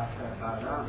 بحث قلم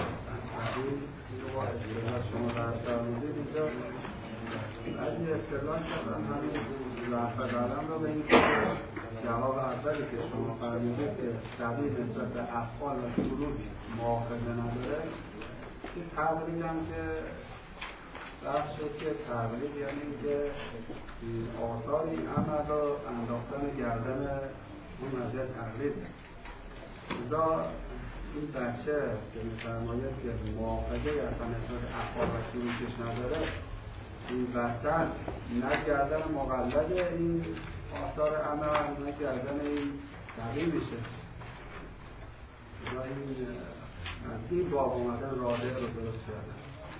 شما در فرمودید اینجا بعضی اصطلاح کردن همین بحث قلم رو به این جواب اولی که شما فرمودید که تغییر نسبت به افعال و سلوک مؤاخذه نداره این تقلید هم که بحث شد که تقلید یعنی اینکه آثار این عمل رو انداختن گردن اون وضعیت تقلید. لذا این بچه که می‌فرماید که مؤاخذه اصلا نسبت افعال و سلوکش نداره، این وسط نه گردن مقلد این آثار عمل نه گردن این تقلیدشه. لذا این باب اومدن راده رو درست کردن.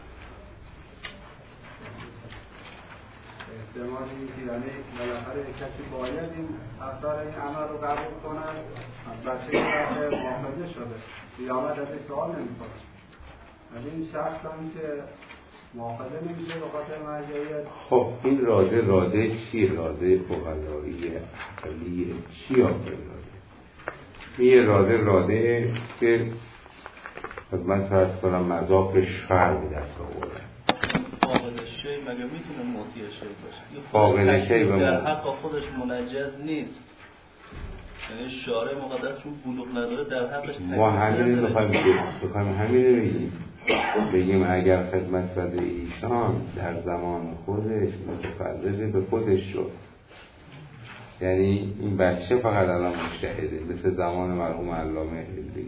احتمالی که یعنی بالاخره کسی باید این اثار این عمل رو قبول کنن، بچه که مؤاخذه شده قیامت از این سوال نمی‌کنه. ولی این شخص هم که مؤاخذه نمیشه به خاطر مرجعیت. خب این راده چیه؟ راده فقهایی عقلی چی آفر راده؟ این راده که خدمت فرض کنم مذاقش فرق به دست آورده. فاقد شی مگه میتونه معطی شی باشه؟ فاقد شی به در حق خودش منجز نیست. یعنی شارع مقدس چون بلوغ نداره در حقش ما همین رو بخوایم همین رو بگیم اگر خدمت فرض ایشان در زمان خودش متفرد به خودش شد، یعنی این بچه فقط الان مجتهده مثل زمان مرحوم علامه هندی،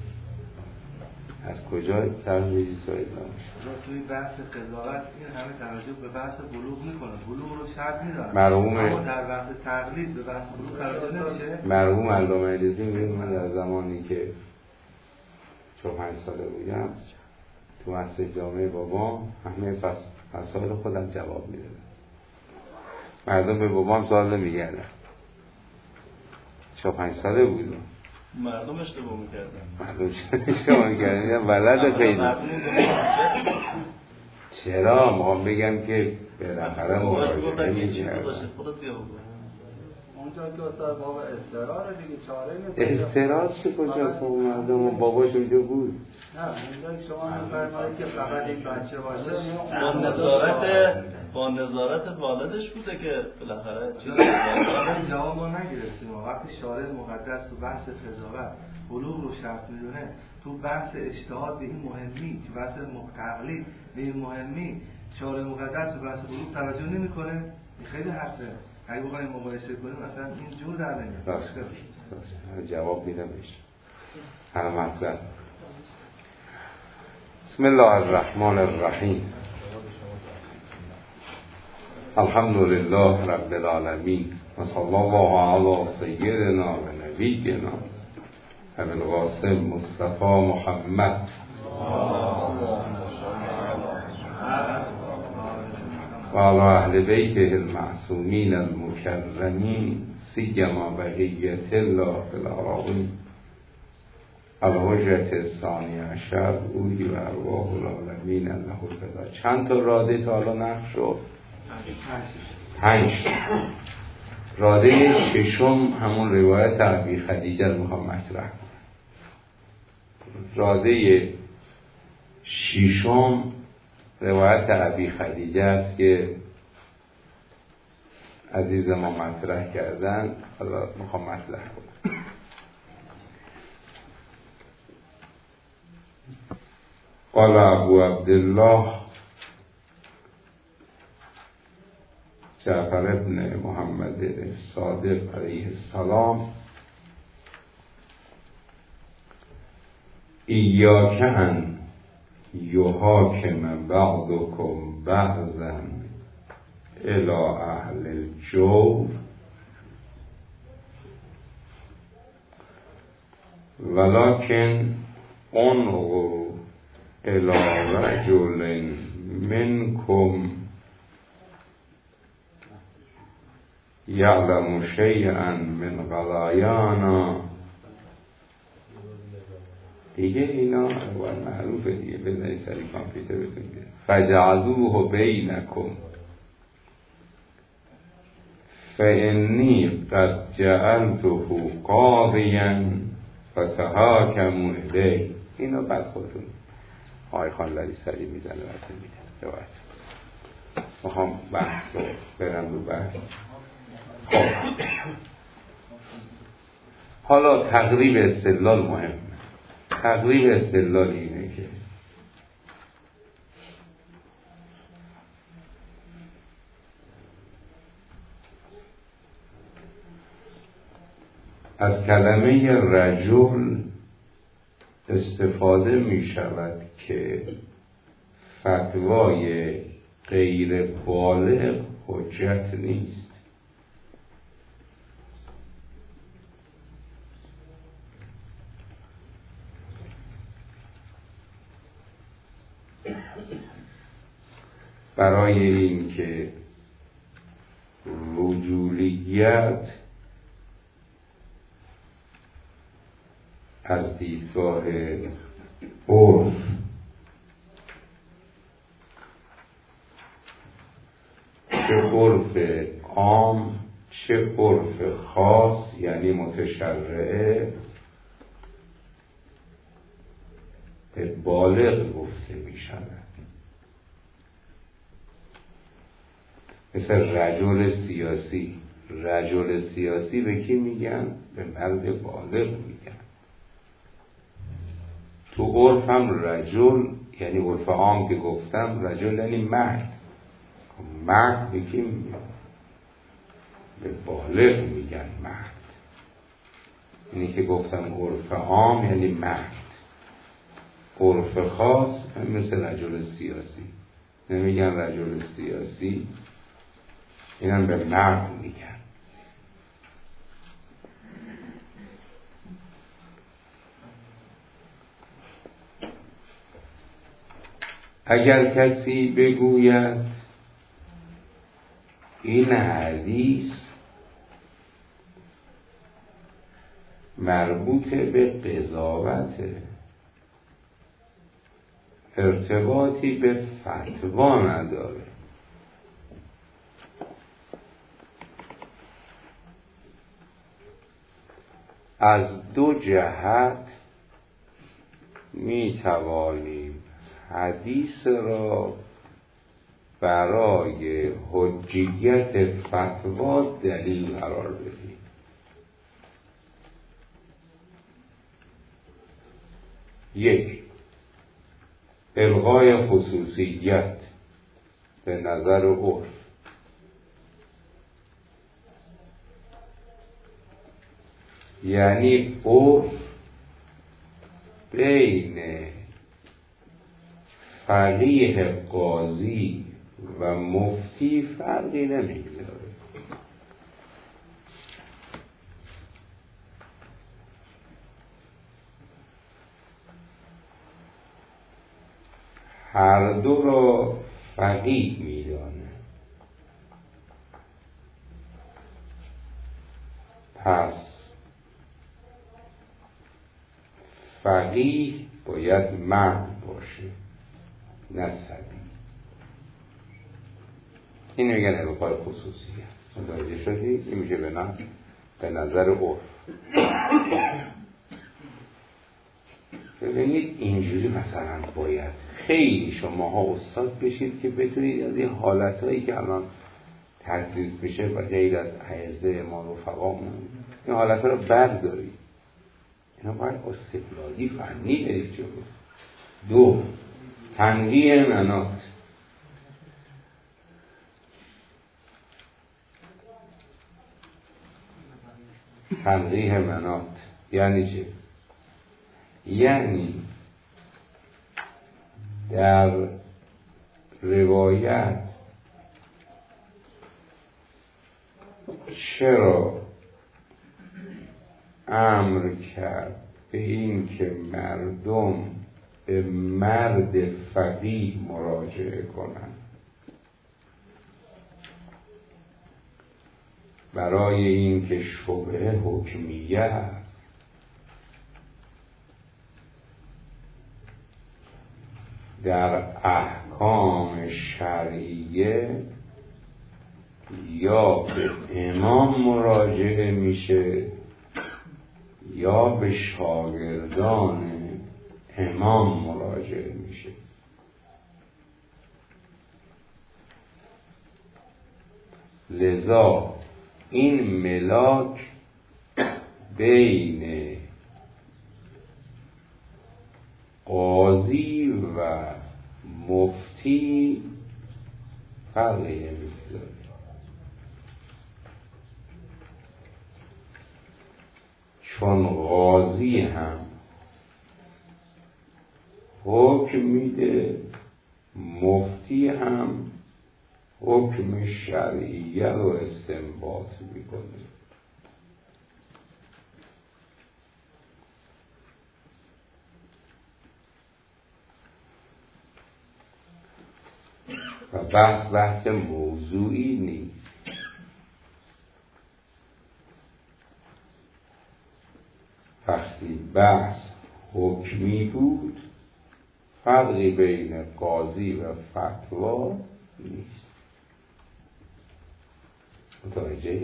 از کجا ترجیحی سایه نمیشه؟ توی بحث قضاوت این همه توجه به بحث بلوغ میکنه، بلوغ رو شرط میداره، اما در بحث تقلید به بحث بلوغ توجه نمیشه. مرحوم علامه هندی میگه من در زمانی که 45 ساله بودم تو مسجد جامعه بابام همه مسائل خودم جواب میدادم، مردم به بابام سوال نمیگردن. 45 ساله بودم. مردم اشتباه میکردن. مردم اشتباه میکردن ولد خیلی. چرا؟ ما بگم که بالاخره مراجعه میکردن. اونجا که اصلا بابا استرار دیگه چاره نیست. استرار چه کجاست؟ مردم و باباش اونجا بود. نه اونجا که شما میفرمایید که فقط این بچه باشه با نظارت والدش بوده که بالاخره چیزی جواب ما نگرفتیم. وقتی شارع مقدس تو بحث قضاوت بلوغ رو شرط میدونه، تو بحث اجتهاد به این مهمی که بحث تقلید به این مهمی شارع مقدس تو بحث بلوغ توجه نمیکنه، این خیلی حرفه. اگه بخوایم مقایسه کنیم مثلا این جور در نمیاد. جواب میدم بهش. هر مطلب. بسم الله الرحمن الرحیم. الحمد لله رب العالمین و صلی الله علی سیدنا و نبینا ابی القاسم مصطفی محمد و علی اهل بیته المعصومین المکرمین سیما بقیت الله فی الارضین الحجة الثانی عشر اوی و ارواح العالمین الله الفدا. چند تا راده تا حالا نقش شد؟ 5. راده ششم همون روایت ابی خدیجه رو میخوام مطرح کنم. راده ششم روایت ابی خدیجه است که عزیز ما مطرح کردن، حالا میخوام مطرح کنم. قال ابو عبدالله جعفر ابن محمد صادق علیه السلام ایاک ان یحاکم بعضکم بعضا الی اهل الجور ولکن انظروا الی رجل منکم یعلم شیئا من قضایانا. دیگه اینا اول معروفه دیگه، بذاری سری کامپیوتر بتونید فجعلوه بینکم فانی قد جعلته قاضیا فتحاکموا الیه. اینو بعد خودتون آقای خانلری سری میزنه وقتی میده روایت. میخوام بحث رو برم رو بحث. خب حالا تقریب استدلال مهمه. تقریب استدلال اینه که از کلمه رجل استفاده می شود که فتوای غیر بالغ حجت نیست. برای این که رجولیت از دیدگاه عرف چه عرف عام چه عرف خاص یعنی متشرعه به بالغ گفته می شود. مثل رجل سیاسی. رجل سیاسی به کی میگن؟ به مرد بالغ میگن. تو عرف هم رجل یعنی عرف عام که گفتم رجل یعنی مرد. مرد به کی میگن؟ به بالغ میگن مرد. اینی که گفتم عرف عام یعنی مرد. عرف خاص مثل رجل سیاسی. نمیگن رجل سیاسی، اینم به مرد میگن. اگر کسی بگوید این حدیث مربوط به قضاوته، ارتباطی به فتوا نداره، از دو جهت می توانیم حدیث را برای حجیت فتوا دلیل قرار بدیم. یک، الغای خصوصیت به نظر عرف. یعنی عرف بین فقیه قاضی و مفتی فرقی نمیگذاره. هر دو را فقیه میدانه. پس فقیه باید مرد باشه نه صبی. این میگن الغای خصوصیت. متوجه شدی؟ این میشه به نظر عرف. ببینید اینجوری مثلا باید خیلی شماها استاد بشید که بتونید از این حالتهایی که الان تدریس میشه و غیر از اعزه ما رفقامون این حالتها رو بردارید. اینا باید استدلالی فنی برید جلو. دو، تنقیح مناط. تنقیح مناط یعنی چه؟ یعنی در روایت چرا امر کرد به این که مردم به مرد فقیه مراجعه کنند؟ برای این که شبهه حکمیه است. در احکام شرعیه یا به امام مراجعه میشه یا به شاگردان امام مراجعه میشه. لذا این ملاک بین قاضی و مفتی فرقی نمیگذاره. چون قاضی هم حکم میده، مفتی هم حکم شرعیه رو استنباط میکنه. و بحث موضوعی نیست. وقتی بحث حکمی بود فرقی بین قاضی و فتوا نیست. متوجه؟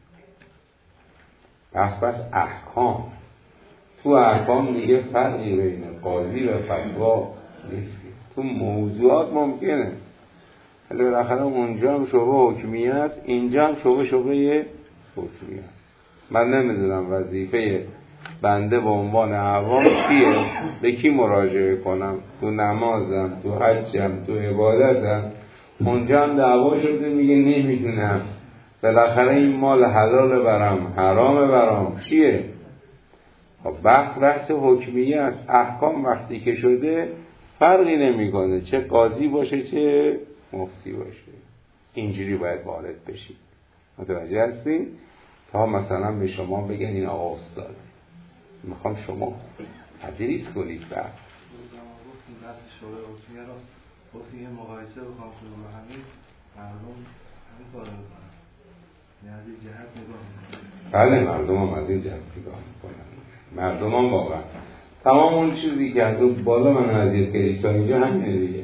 بحث احکام. تو احکام دیگه فرقی بین قاضی و فتوا نیست. تو موضوعات ممکنه، ولی بالاخره اونجا هم شعبه حکمیت، اینجا هم شعبه حکمیت. من نمیدونم وظیفه بنده به عنوان عوام چیه، به کی مراجعه کنم، تو نمازم، تو حجم، تو عبادتم. اونجا هم دعوا شده میگه نمیدونم، بالاخره این مال حلال برام حرام برام چیه. بحث حکمیه است. احکام وقتی که شده فرقی نمیکنه چه قاضی باشه چه مفتی باشه. اینجوری باید وارد بشید. متوجه هستین؟ تا مثلا به شما بگن این آقا استاد میخوام شما تدریس کنید. بعد دست شورای حکمیه رو گفتیم یه مقایسه بکنم با همین مردم همین کار میکنن، یعنی از این جهت نگاه میکنن. بله مردم هم از این جهت نگاه میکنن. مردم هم واقعا تمام اون چیزی که از اون بالا من حضیر کردی تا اینجا همینه دیگه.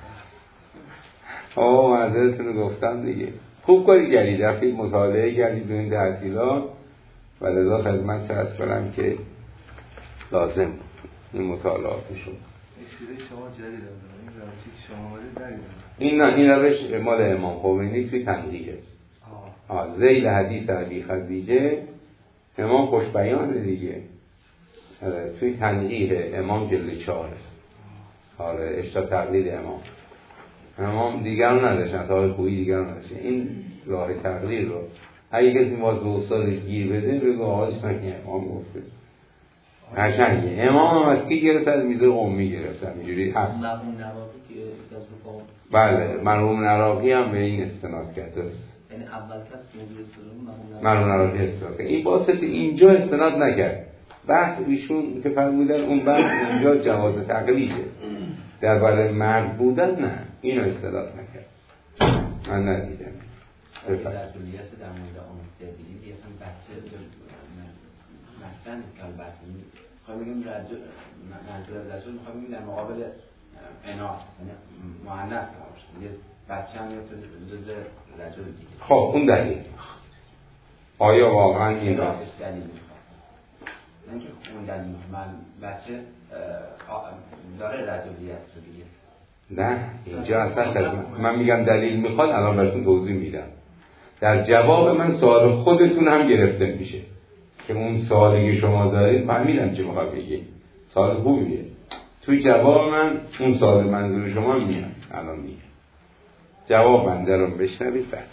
معذرتون رو گفتم دیگه. خوب کاری کردید رفتید مطالعه کردید به این تحصیلات و لذا خدمت عرض کنم که لازم این مطالعاتشون. این شما جدید دارم، این روشی که شما آمده دارید. این روش مال امام خمینی توی تنقیحه. ذیل حدیث ابی خدیجه امام خوش بیانه دیگه. توی تنقیح امام جلد 4. اشتاق تقلید امام دیگران نداشتن، تا خویی دیگران نداشتن. این راه تقلید رو اگه کسی باز به استاد گیر بده بگو آقاش من امام گفته قشنگه. امام هم از کی گرفت؟ از میزه قمی گرفت. اینجوری هست. مرحوم نراقی که از رفاق. بله مرحوم نراقی هم به این استناد کرده است. یعنی اول کس موضوع استدلال مرحوم نراقی استناد کرد. این واسه اینجا استناد نکرد. بحث ایشون که فرمودن اون بحث اینجا جواز تقلیده، در برای مرد بودن نه، اینو استناد نکرد. من ندیدم. در کلیت در مورد آمستردی دیگه هم بچه مثلا که بچه میخوام بگیم منظور از رجل میخوام بگیم در مقابل اناث، یعنی مؤنث باشه، یه بچه هم میفته جز رجل دیگه. خب اون دلیل آیا واقعا این راست دلیل میخواد؟ اینکه اون دلیل میخواد بچه داره رجلیت رو دیگه. نه اینجا اصلا من میگم دلیل میخواد، الان براتون توضیح میدم. در جواب من سوال خودتون هم گرفته میشه که اون سوالی که شما دارید فهمیدم چه میخواد بگید. سوال خوبیه. توی جواب من اون سوال منظور شما میاد. الان میگم جواب بنده رو بشنوید. بعد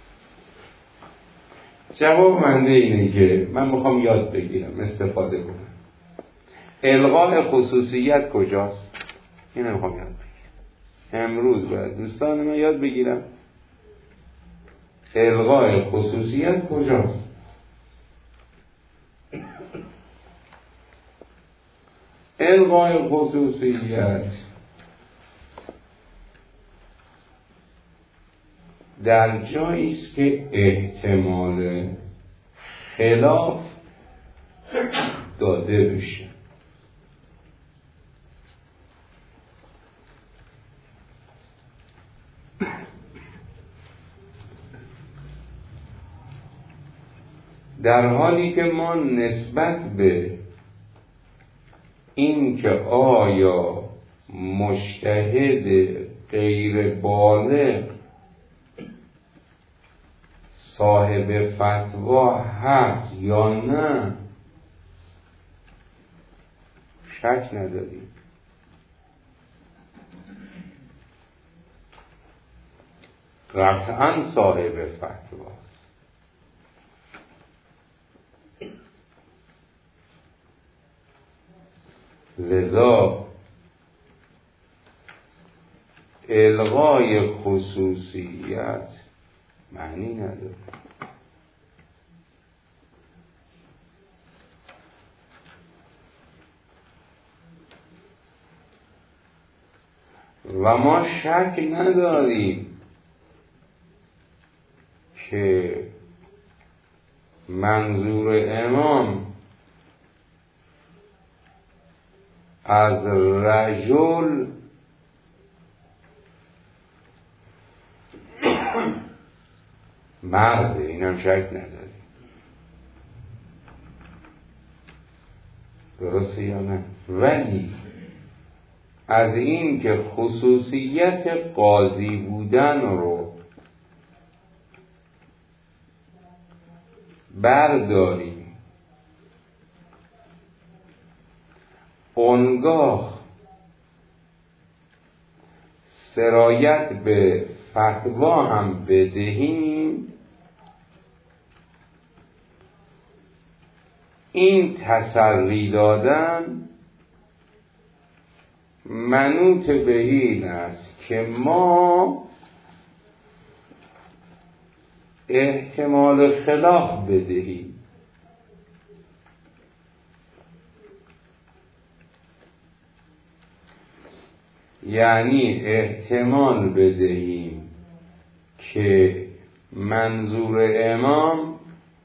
جواب بنده اینه که من میخوام یاد بگیرم، استفاده کنم. الغاء خصوصیت کجاست؟ اینو میخوام یاد بگیرم. امروز باید دوستان من یاد بگیرم الغاء خصوصیت کجاست. الغاء خصوصیت در جایی است که احتمال خلاف داده بشه. در حالی که ما نسبت به این که آیا مجتهد غیر بالغ صاحب فتوا هست یا نه شک نداریم. قطعا صاحب فتوا. لذا الغای خصوصیت معنی نداره. و ما شک نداریم که منظور امام از رجل مرده، اینم شک نداری. درسته یا نه؟ ولی از این که خصوصیت قاضی بودن رو برداریم، اونگاه سرایت به فتوا هم بدهیم، این تسری دادن منوط به این است که ما احتمال خلاف بدهیم. یعنی احتمال بدهیم که منظور امام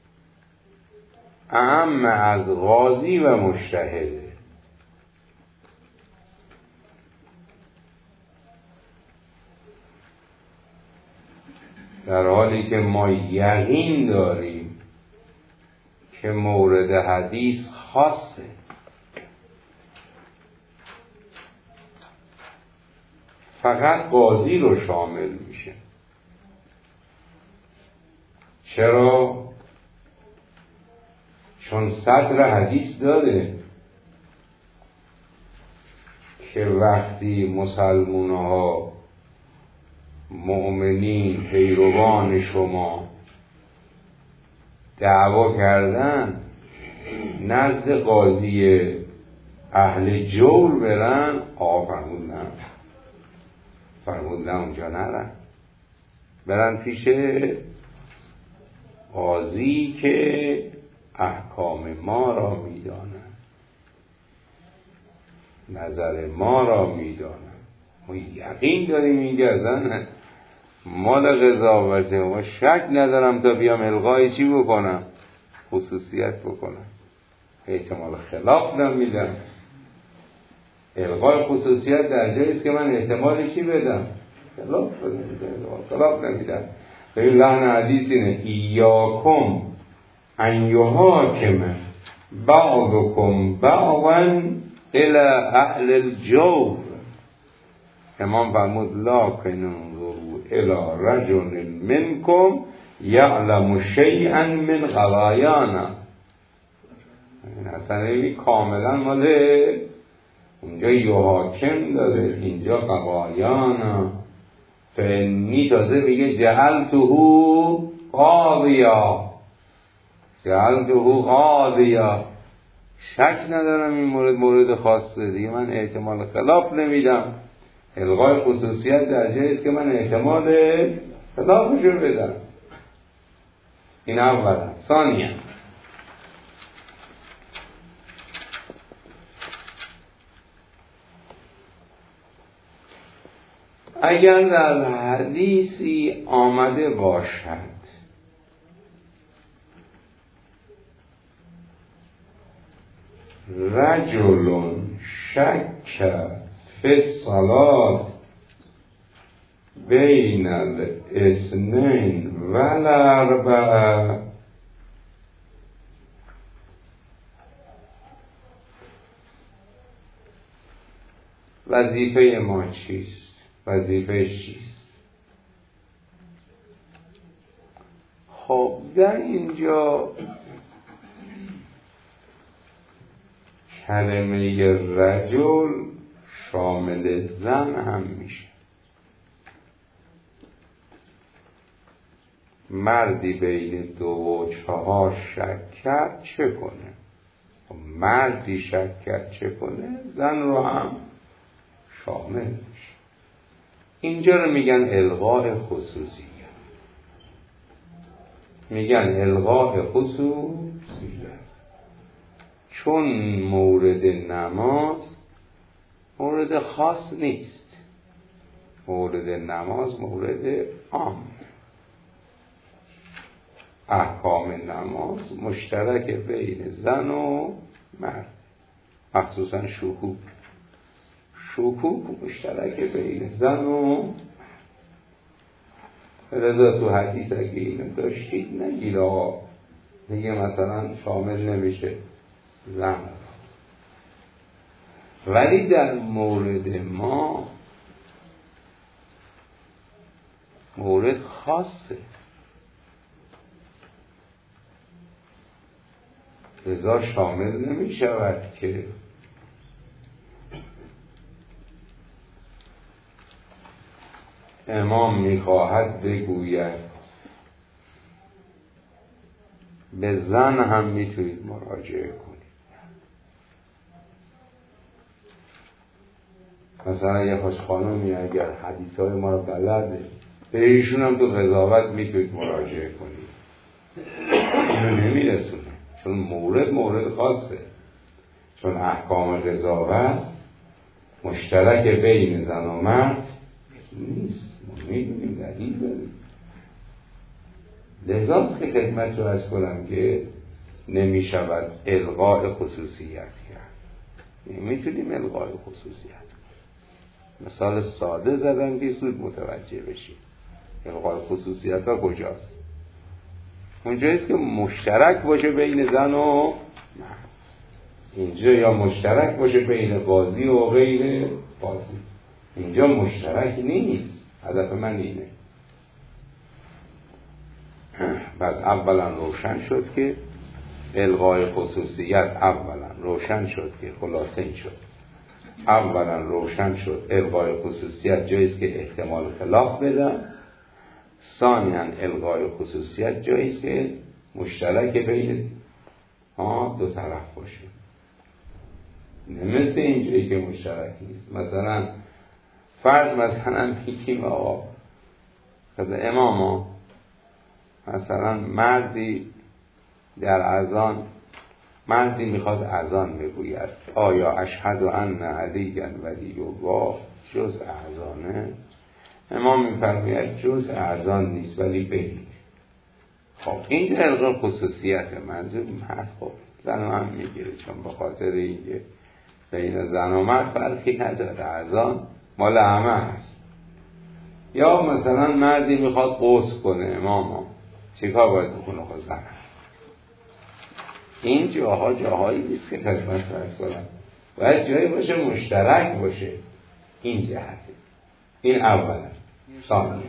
اعم از قاضی و مجتهده، در حالی که ما یقین داریم که مورد حدیث خاصه. فقط قاضی رو شامل میشه. چرا؟ چون صدر حدیث داره که وقتی مسلمان‌ها مؤمنین پیروان شما دعوا کردن نزد قاضی اهل جور برن، فرمودن اونجا نرن، برن پیش قاضی که احکام ما را میدانن، نظر ما را میدانن. ما یقین داریم اینکه اصلا مال قضاوته، ما شک ندارم تا بیام الغای چی بکنم، خصوصیت بکنم، احتمال خلاف نمیدم. الغای خصوصیت در جاییست که من احتمال چی بدم، خلاف نمیدم. ببین لحن حدیث اینه: ایاکم ان یحاکم بعضکم بعضا الی اهل الجور. امام فرمود لا تنظروا الی رجل منکم یعلم شیئا من قضایانا. اصلا این کاملا مال اونجا یحاکم داره، اینجا قضایانا. فنی تازه بگه جعلته قاضیا، شک ندارم این مورد خاصه دیگه، من احتمال خلاف نمیدم. الغای خصوصیت در جاییست که من احتمال خلافشو بدم. این اولا. ثانیا اگر در حدیثی آمده باشد رجل شک فی الصلاة بین الاثنین و الاربعه، وظیفه ما چیست؟ وظیفهش چیست؟ خب در اینجا کلمه رجل شامل زن هم میشه. مردی بین 2 و 4 شک کرد چه کنه؟ مردی شک کرد چه کنه؟ زن رو هم شامل میشه. اینجا رو میگن الغاء خصوصیت. میگن الغاء خصوصیت، چون مورد نماز مورد خاص نیست، مورد نماز مورد عام. احکام نماز مشترک بین زن و مرد، مخصوصا شکوک مشترک بین زن و مرد. رضا تو حدیث اگه اینو داشتید نگیر آقا دیگه مثلا شامل نمیشه زن، ولی در مورد ما مورد خاصه، لذا شامل نمی شود که امام میخواهد بگوید به زن هم میتونید مراجعه کنید. مثلا یه خوش خانومی اگر حدیثهای ما رو بلده به ایشون هم تو قضاوت میتونید مراجعه کنید، اینو نمیرسونه چون مورد خاصه، چون احکام قضاوت مشترک بین زن و مرد نیست. ما میدونیم دلیل داریم، لذاست که خدمت رو از کنم که نمیشود الغاء خصوصیت کرد. نمیتونیم الغاء خصوصیت. مثال ساده زدم که زود متوجه بشید. الغاء خصوصیت ها کجاست؟ اونجاییست که مشترک باشه بین زن و مرد. اینجا یا مشترک باشه بین قاضی و غیر قاضی. اینجا مشترک نیست. هدف من اینه. بعد اولا روشن شد که الغاء خصوصیت، اولا روشن شد که خلاصه این شد، اولا روشن شد الغاء خصوصیت جاییست که احتمال خلاف بدم، ثانیاً الغاء خصوصیت جاییست که مشترک بین دو طرف باشه. مثل اینجایی که مشترک نیست. مثلا فرض مثلا میگیم آقا اماما مثلا مردی در اذان، مردی میخواد اذان بگوید آیا اشهد ان علی ولی الله جز اذانه؟ امام میفرماید جز اذان نیست ولی بگید. خب این الغاء خصوصیت منظور مرد. خب زن هم میگیره چون به خاطر اینکه بین زن و مرد فرقی نداره، اذان مال همه هست. یا مثلا مردی میخواد غسل کنه، اماما چیکار باید بکنه؟ خود زن. این جاهایی نیست که خدمت فرض کنم، باید جایی باشه مشترک باشه. این جهته. این اولا. ثانیه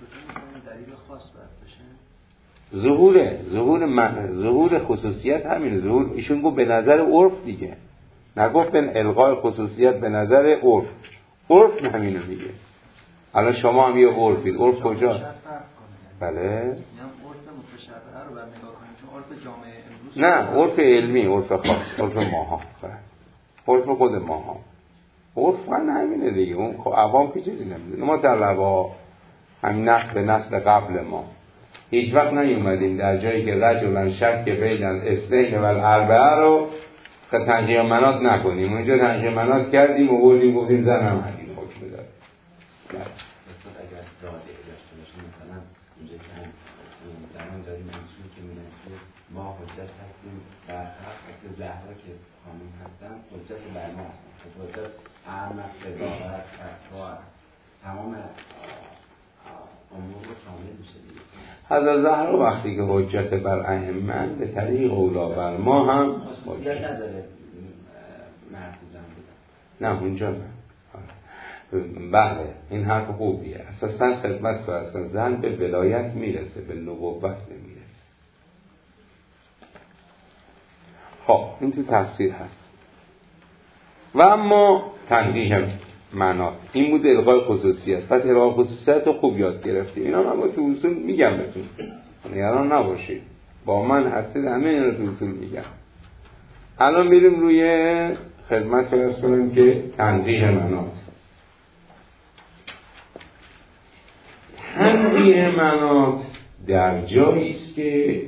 ظهور خصوصیت همینه. ظهور ایشون گفت به نظر عرف دیگه، نگفتن الغاء خصوصیت به نظر عرف همینو میگه. الان شما هم یه عرفید، عرف کجاست؟ بله عرف متشابه رو بعد نگاه کنیم، چون عرف جامعه امروز نه عرف علمی، عرف خاص، عرف ماها، عرف خود ماها. عرف همینه دیگه. اون خب عوام که چیزی نمیدونه. ما طلبا همین نسل قبل ما هیچ وقت نیومدیم در جایی که رجلن شک بین الاثنین و الاربعه رو تنقیه منات نکنیم. اونجا تنقیه منات کردیم و گفتیم زن هم همین حکم داره. اگر داده داشته باشیم مثلا اینجا که زمان داریم انسون که میگن که ما حجت هستیم بر حق اصل زهرا که خانم هستن حجت بر ما هستن، حجت اعمق قضاوت فتوا تمام امور رو شامل میشه دیگه. حضرت زهرا وقتی که حجت بر ائمه به طریق اولا بر ما هم خصوصیت نداره مرد زن بودن. نه اونجا نه. بله این حرف خوبیه. اساسا خدمت فرزند زن به ولایت میرسه، به نبوت نمیرسه. خب این تو تفسیر هست. و اما تنبیه مناط این بود الغای خصوصیت. پس الغای خصوصیت رو خوب یاد گرفتیم. اینا من با تو اصول میگم بهتون، نگران نباشید، با من هستید، همه اینا رو تو اصول میگم. الان بریم روی خدمت فرض کنیم که تنبیه مناط. تنبیه مناط در جایی است که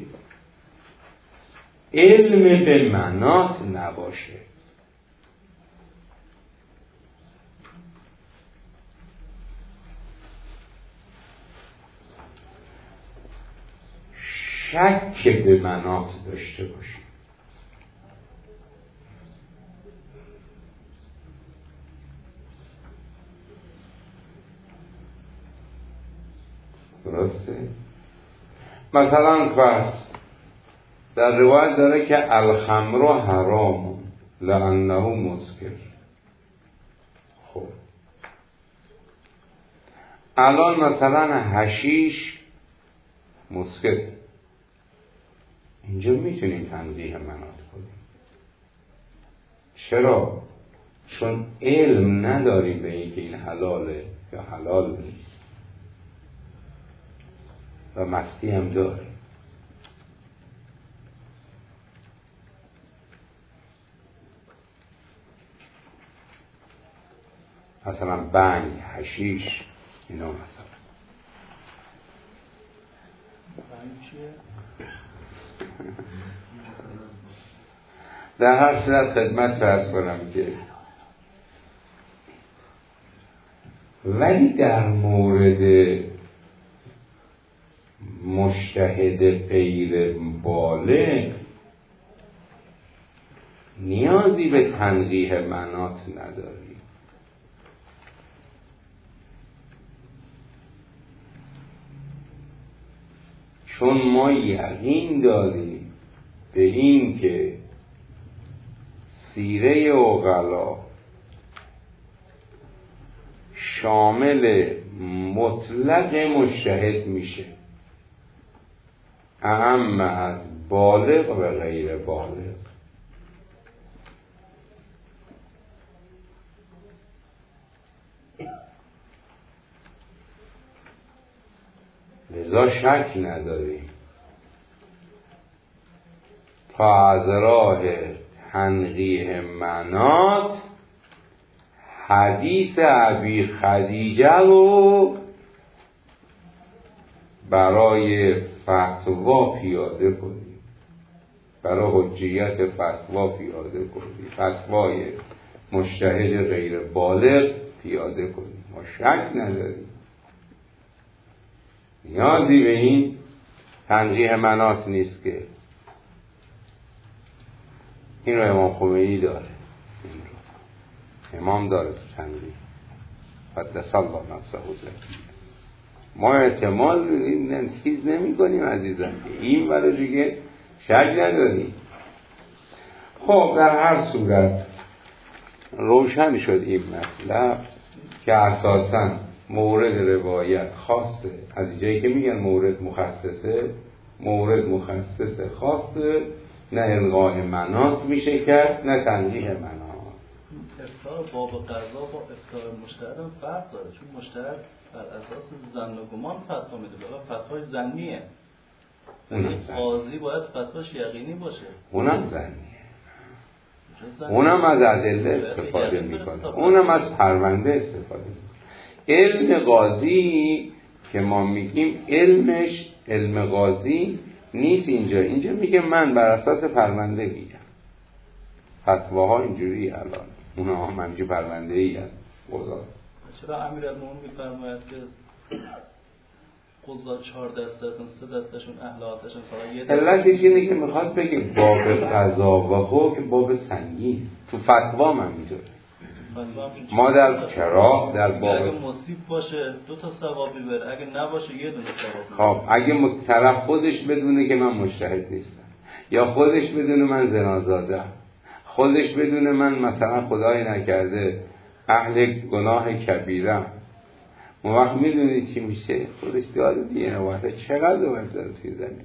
علم به مناط نباشه. شک به مناط داشته باشیم. درسته؟ مثلا فرض در روایت داره که الخمر حرام لانه مسکر. خب الان مثلا حشیش مسکر، اینجا میتونیم تنبیه مناط کنیم. چرا؟ چون علم نداریم به اینکه این حلاله یا حلال نیست و مستی هم داریم. مثلا بنگ، حشیش، اینا مثلا در هر صورت خدمت فرض کنم که ولی در مورد مجتهد غیر بالغ نیازی به تنقیح مناط نداریم. چون ما یقین داریم به این که سیره عقلا شامل مطلق مجتهد میشه، اعم از بالغ و غیر بالغ. لذا شک نداریم تا از راه تنقیح مناط حدیث ابی خدیجه رو برای فتوا پیاده کنیم، برای حجیت فتوا پیاده کنیم، فتوای مجتهد غیر بالغ پیاده کنیم. ما شک نداریم، نیازی به این تنقیح مناط نیست که این رو امام خمینی داره، این رو امام داره تو تنقیح قدس الله نفسه زکی. ما احتمال این چیز نمی کنیم عزیزم، این برای دیگه شک نداریم. خب در هر صورت روشن شد این مطلب که اساساً مورد روایت خاصه، از جایی که میگن مورد مخصصه، مورد مخصص خاصه، نه الغاء مناط میشه کرد نه تنقیح مناط. افتار باب قضا با افتار مجتهد هم فرق داره، چون مجتهد بر اساس ظن و گمان فتوا میده و فتوای ظنیه. قاضی باید فتواش یقینی باشه. اونم ظنیه، اونم از ادله استفاده میکنه، اونم از پرونده استفاده میکنه. علم قاضی که ما میگیم علمش علم قاضی نیست اینجا میگه من بر اساس پرونده میگم. فتواها اینجوری الان اونا هم همچه پرونده ای هست قضا. چرا امیرالمومنین میفرماید که قضا 4 دسته هستن، 3 دستشون اهل آتشن، فقط یه علتش اینه که میخواد بگه باب قضا و حکم باب سنگین، تو فتوا من میدونه ما در چرا در باب اگه مصیب باشه 2 تا ثواب میبره، اگه نباشه 1 دونه ثواب میبره. خب اگه طرف خودش بدونه که من مجتهد نیستم، یا خودش بدونه من زنازاده‌ام، خودش بدونه من مثلا خدای نکرده اهل گناه کبیره. اون وقت میدونید چی میشه؟ خودش داره دیگه نوحده چقدر اومد داره توی زمین.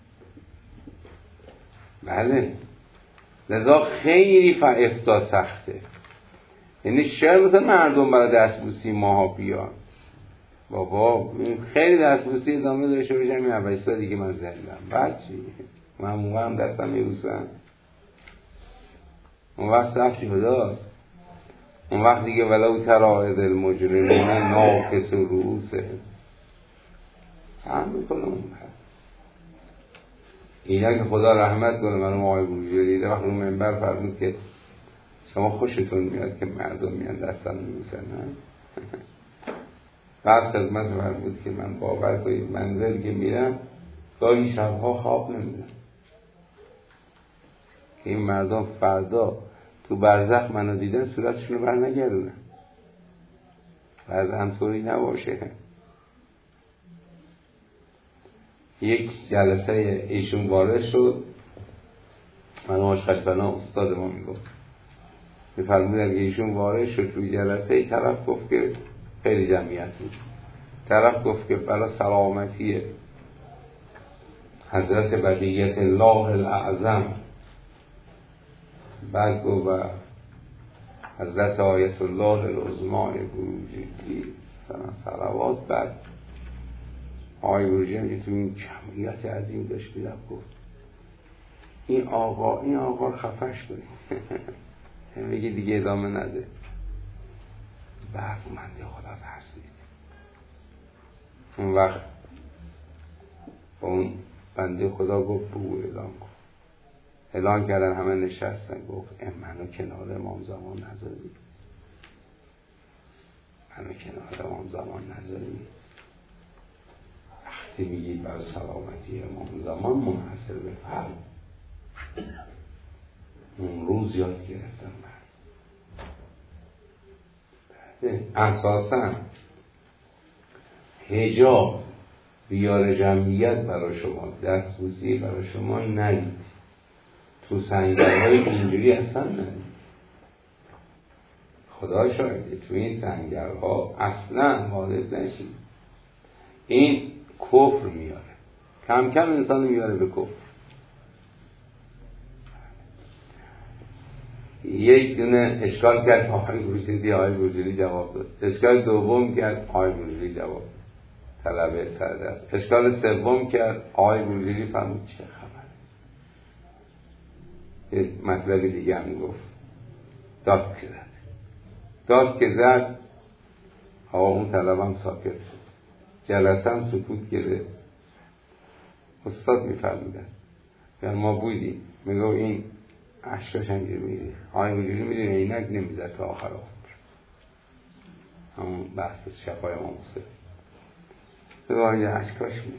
بله لذا خیلی افتا سخته. یعنی شاید مثلا مردم برای دستبوسی ماها بیان، بابا خیلی دستبوسی ادامه داشته باشم این اولیستا دیگه من زندم بعد چی؟ من موقع هم دستم میروسن اون وقت صف جداست. اون وقت دیگه ولو ترائد المجرمین ناکس رؤوسه هم میکنه. اون اینا که خدا رحمت کنه مرحوم آقای بروجردی در وقت رو منبر فرمود که شما خوشتون میاد که مردم میان دستم میروسن. بعد خدمت فرمود که من باور کنید منزل که میرم گاهی شبها خواب نمیدم که این مردم فردا تو برزخ منو دیدن صورتشون رو بر نگردونن. بعض همطوری نباشه. یک جلسه ایشون وارد شد، من آشقشبنا استاد ما میگفت میفرمودن که ایشون وارد شد توی جلسه ای طرف گفت که خیلی جمعیت بود، طرف گفت که برای سلامتی حضرت بقیت الله الاعظم، بعد گفت و حضرت آیت الله العظمای بروجردی صلوات. بعد آقای بروجردی که تو این جمعیت عظیم داشت میرفت گفت این آقا خفش کنید میگه دیگه ادامه نده. بعد منده خدا ترسید. اون وقت اون بنده خدا گفت بو اعلان کردن، همه نشستن. گفت منو کنار امام زمان نذاری، منو کنار امام زمان نذاری. وقتی میگید برای سلامتی امام زمان منحصر به فرد، اون روز یاد گرفتم من اساساً حجاب بیار جمعیت برای شما، دستبوسی برای شما ندید. تو سنگرهای اینجوری اصلا ندید. خدا شاهده تو این سنگرها اصلا وارد نشید. این کفر میاره، کم کم انسان میاره به کفر. یک دونه اشکال کرد آقای بروجردی جواب داد. اشکال دوم کرد آقای بروجردی جواب داد. طلبه سردست. اشکال سوم کرد آقای بروجردی فهمید چه خبره. یک مطلب دیگه هم گفت. داد که زد آقا اون طلبه هم ساکت شد. جلسه هم سکوت گرفت. استاد میفرمودن یعنی ما بودیم میگو این عشقش هم گیر میگه آقای بروجردی میدونه اینک نمیزد تا آخر عمر. همون بحث شفای ما مصطفی سبا اینجا عشقاش میگه.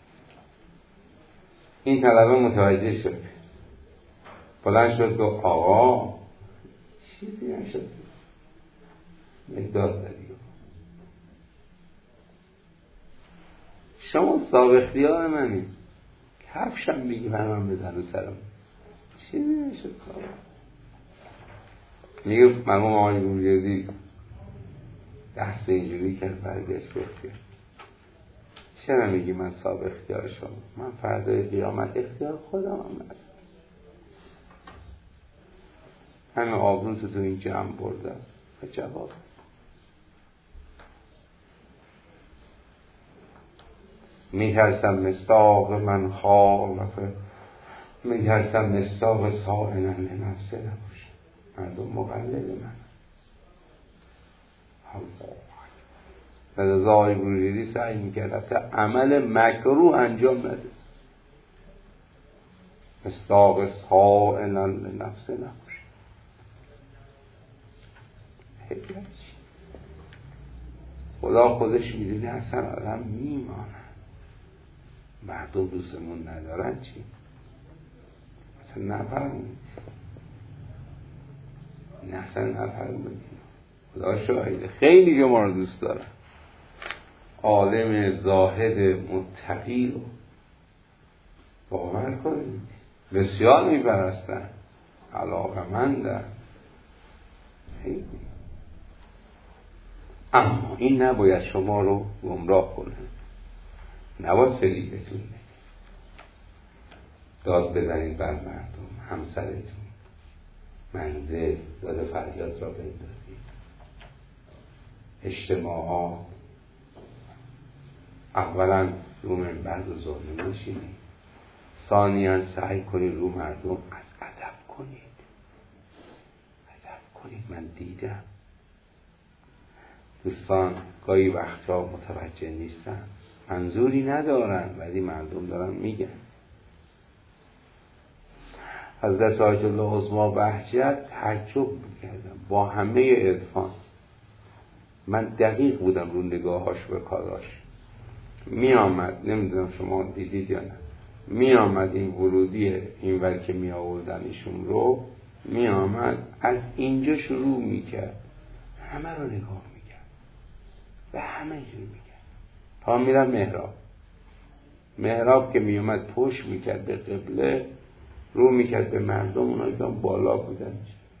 این طلبه متوجه شد، بلند شد گفت آقا چیزی نشد، مقداد دادی شما صاحب اختیار منی، کفشم میگی من بزن سرم، چیزی نشد. میگه مرحوم آقای بروجردی دست اینجوری کرد برگشت گفت که چرا میگی من صاحب اختیار شما؟ من فردای قیامت اختیار خودم هم ندارم. همه آبروز تو این جمع بردم و جواب میترسم مصداق من خالفه، میترسم مصداق سائلا لنفسه نباشه. مردم مقلد من لذا آقای بروجردی سعی میکرد حتی عمل مکروه انجام نده، مصداق سائلا لنفسه نباشه. خدا خودش میدونه اصلا آدم میمانه، مردم دوستمون ندارن چی؟ اصلا نفرمونید، این اصلا نفرمونید. خدا شاهده خیلی شما رو دوست دارن. عالم زاهد متقی رو باور کنید بسیار میپرستن، علاقمندن. اما این نباید شما رو گمراه کنه، نباید فریبتون بده، داد بزنید بر مردم، همسرتون، منزل، داد فریاد را بندازید، اجتماعات. اولا رو منبر و ظالم نشینید، ثانیاً سعی کنید رو مردم از ادب کنید. من دیدم دوستان گاهی وقتا متوجه نیستن، منظوری ندارن، ولی مردم دارن میگن. حضرت آیت الله عظما بهجت تعجب میکردم با همه عرفان. من دقیق بودم رو نگاهاش و کاراش. می آمد، نمیدونم شما دیدید یا نه، می آمد این ورودی این ور که می آوردن ایشون رو، می آمد از اینجا شروع می کرد، همه رو نگاه می کرد و همه اینجوری می کرد تا می رفت محراب که می اومد پشت می کرد به قبله، رو می کرد به مردم، اونایی که بالا بودن،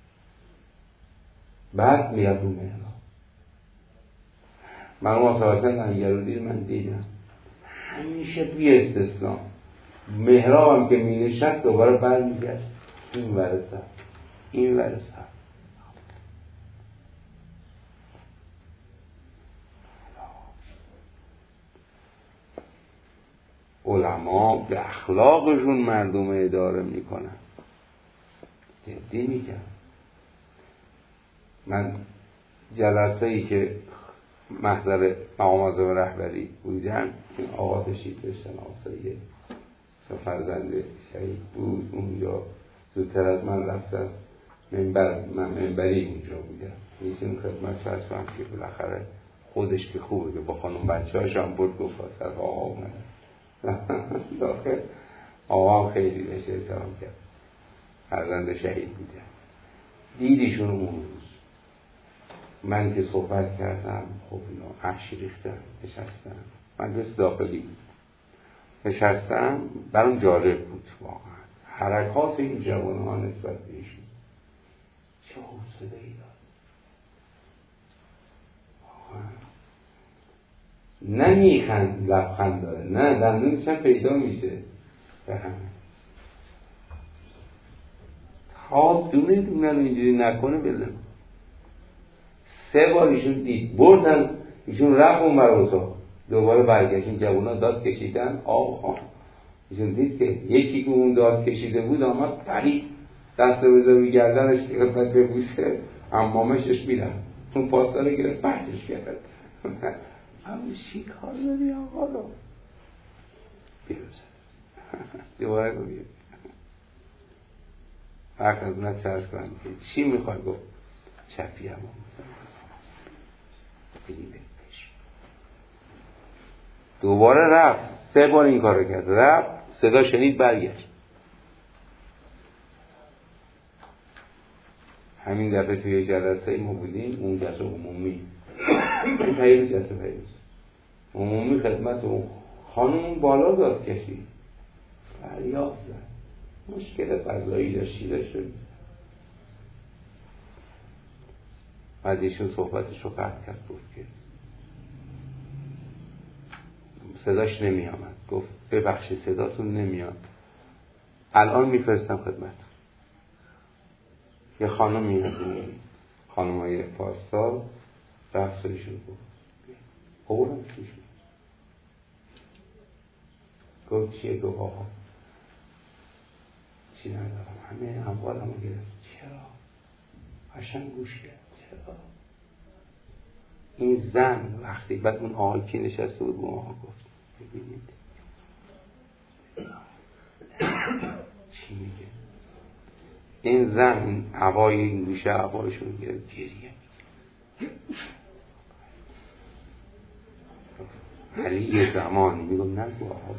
بعد می رفت رو محراب. مرحوم آقا لنگرودی من دیدم همیشه بی استثناء محراب هم که می نشست دوباره بر می گشت این ورسه این ورسه. علما به اخلاقشون مردم اداره میکنن. جدی میگم، من جلسه‌ای که محضر مقام اعظم رهبری بودم، این آقا تشریف داشتن، آقای فرزند شهید بود اونجا، زودتر از من رفتن منبر، من منبری اونجا بودم. میسیم خدمت فرض کنم که بالاخره خودش که خوبه که با خانم بچه‌هاش هم بود، گفت از آقا اومد داخل. آقا هم خیلی بهش احترام کرد، فرزند شهید بودم. دیدیشون اون روز من که صحبت کردم، خب اینا عرشی ریختن، نشستم، مجلس داخلی بود، نشستم، برام جالب بود واقعا حرکات این جوان‌ها نسبت بهشون، چه حوصله‌ای داد واقعا. نه میخند لبخند داره، نه دندون چه پیدا میشه به همه. تا دونه دونه رو اینجوری نکنه بله. 3 بار ایشون دید بردن، ایشون رفت اون بر اتاق، دوباره برگشت، این جوونا داد کشیدن. ایشون دید که یکی که اون داد کشیده بود آمد پرید دست بزنی گردنش که قسمت ببوسه، امامشش میرم اون پاستا رو گرفت پرتش کرد. اما چی کار داری آقا رو بیروزه دوباره رو بیروزه وقت از اونت چرس کنم که چی میخوای گفت چپی همون دوباره رفت 3 بار این کار رو کرد، رفت صدا شنید برگشت. همین دفعه توی جلسه ما بودیم، اون جلسه عمومی جلسه عمومی خدمت اون خانم بالا داد کشید، فریاد زد، مشکل قضایی داشت، شیرش شد. بعد ایشون صحبتش رو قطع کرد، گفت که صداش نمی آمد، گفت ببخشید صداتون نمیاد، الان میفرستم خدمت. یه خانمی از این خانمای پاسدار رفت سرشون گفت قولم چیشون گفت چیه؟ گفت آقا چی ندارم، همه اموالمو گرفت. چرا؟ قشنگ گوش کرد. چرا؟ این زن وقتی بعد اون آقای که نشسته بود اون آقا گفت ببینید چی میگه، این زن این عبای این گوشه عبایشون گرفت گریه ولی یه زمانی میگم نگو آقا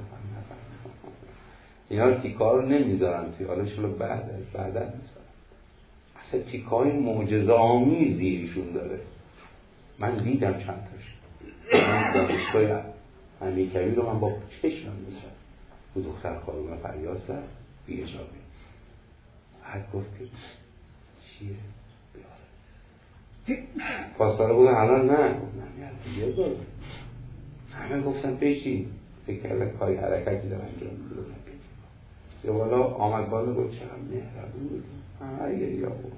اینا تیکار رو نمیذارن توی حالشون رو بعدن میذارن. اصلا تیکای معجزه آمیزی ایشون داره، من دیدم چند تاش. من دانشگاه امیرکبیر رو من با چشمم می‌بینم، اون دختر خانم فریاد زد بی اجابه، بعد گفت که چیه؟ بیاره پاسدارا بودن الان نه یه دار همه گفتن بشین فکر کرده کاری حرکتی دارن انجام میده یه بالا آمد بالا گفت چقدر مهربون بود همه یا بود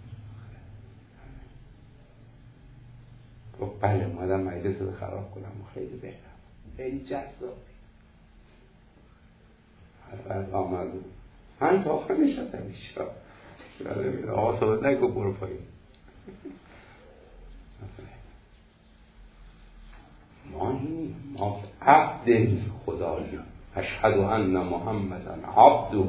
گفت بله اومدم مجلس رو خراب کنم خیلی بهتر خیلی جذاب بعد آمد من تا آخر نشستم ایشا آقا صحبت نگو برو پایین ما عبد خداییم اشهد ان محمدًا عبده.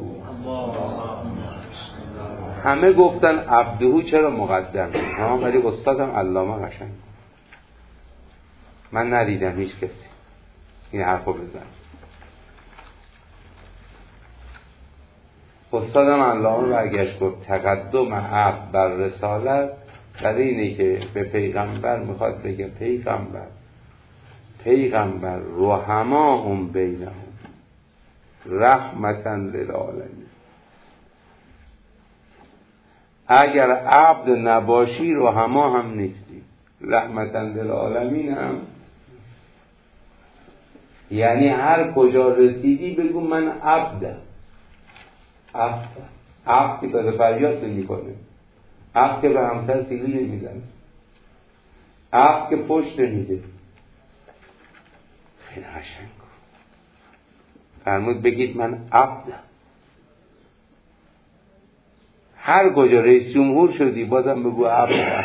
همه گفتن عبده چرا مقدم ها، ولی استادم علامه قشنگ من ندیدم هیچ کسی این حرفو بزن. استادم علامه برگشت گفت تقدم عبد بر رسالت برای اینه که به پیغمبر میخواد بگه پیغمبر رحماهم بینهم رحمتاً للعالمین. اگر عبد نباشی رحما هم نیستی، رحمتاً للعالمین هم یعنی هر کجا رسیدی بگو من عبدم. عبد که داره فریاد نمی‌کنه، عبد که به همسر سیلی نمیزنه، عبد که پشت نمیده. خیلی قشنگ فرمود بگید من عبدم. هر کجا رئیس جمهور شدی بازم بگو عبدم.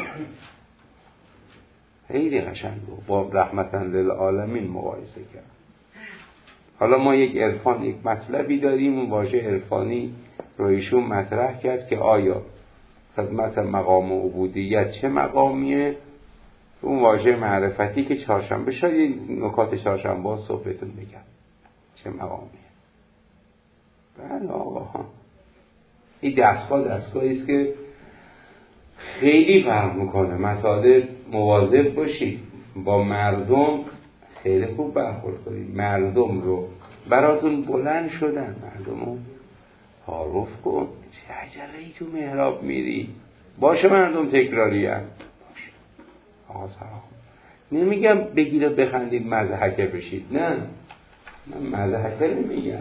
خیلی قشنگ با رحمتاً للعالمین مقایسه کرد. حالا ما یک عرفان، یک مطلبی داریم، اون واژه عرفانی رو ایشون مطرح کرد که آیا خدمت مقام عبودیت چه مقامیه، اون واژه معرفتی که چهارشنبه شاید نکات چهارشنبه صبح بهتون بگم چه مقامیه. بله آقا این دستگاهی است که خیلی فرق میکنه. مطالب مواظب باشید با مردم، خیلی خوب برخورد کنید. مردم رو براتون بلند شدن، مردم رو تعارف کن. چه عجله‌ای تو محراب میری؟ باشه مردم تکراری هم باشه. آقا سلام نمیگم بگید و بخندید مضحکه بشید، نه من مضحکه نمیگم.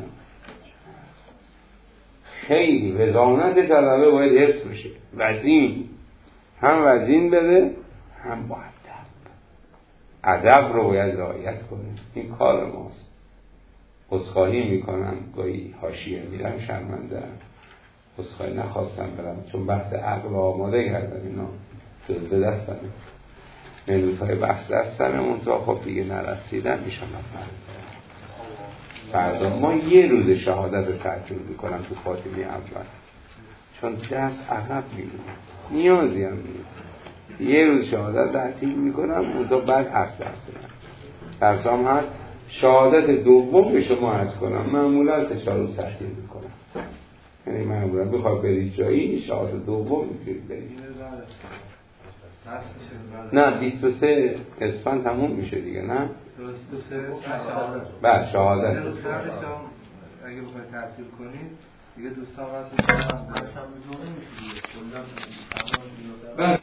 خیلی وزانت طلبه باید حفظ بشه، وزین هم وزین بده هم با ادب رو باید رعایت کنیم. این کار ماست. عذرخواهی میکنم گاهی حاشیه میرم شرمنده، عذرخواهی نخواستم برم چون بحث عقل آماده کردم، اینا جزء دستم منوتای بحث دستم منطقه خب دیگه نرسیدم میشم فردا ما یه روز شهادت رو تعطیل میکنم تو فاطمی اول چون دست عقب میدونم نیازی هم نیست. یه روز شهادت تعطیل میکنم منطقه بعد عرض دستم درسام هست. شهادت دوم به شما عرض کنم معمولا 3-4 روز تعطیل میکنم، یعنی معمولا بخواه برید جایی شهادت دوم میتونید برید. نه 23 اسفند تموم میشه دیگه، نه 23 شهادت. بعد شهادت اگه بخواید تعطیل کنید دیگه دوستان واسه